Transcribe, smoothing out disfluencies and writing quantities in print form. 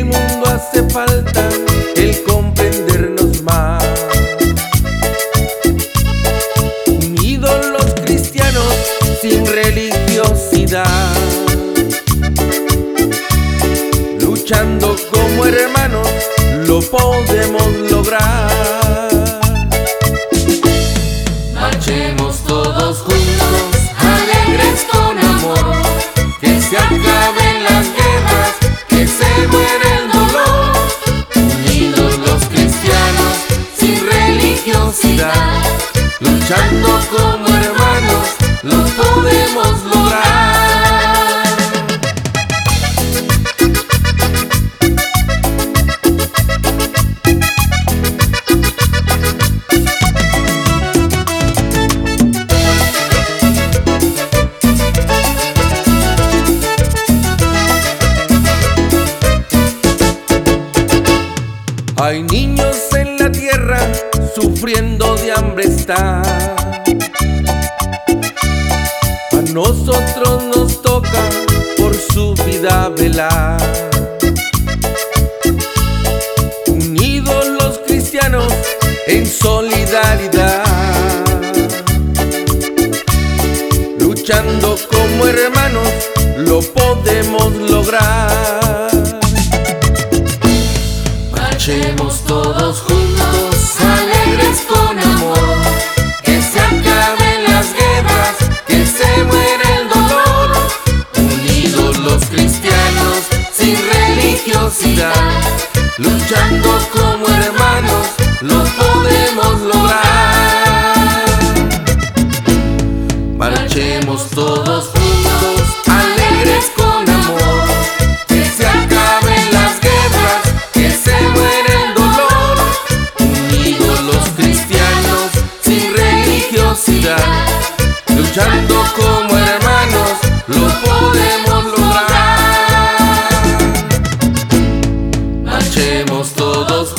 mundo hace falta el comprendernos más. Unidos los cristianos sin religiosidad, luchando como hermanos lo podemos lograr. Marchemos todos juntos, alegres con amor, que se acaben las guerras, que se muera el dolor. Unidos los cristianos sin religiosidad, luchando como hermanos lo podemos lograr. Hay niños en la tierra sufriendo de hambre está. A nosotros nos toca por su vida velar. Unidos los cristianos en solidaridad, luchando como hermanos lo podemos lograr. Marchemos todos juntos, alegres con amor, que se acaben las guerras, que se muera el dolor. Unidos los cristianos sin religiosidad, luchando como hermanos lo podemos lograr. Marchemos todos juntos, alegres con amor, que se acaben las guerras, que se muera el dolor. Unidos los cristianos sin religiosidad, luchando como hermanos lo podemos lograr. Marchemos todos juntos.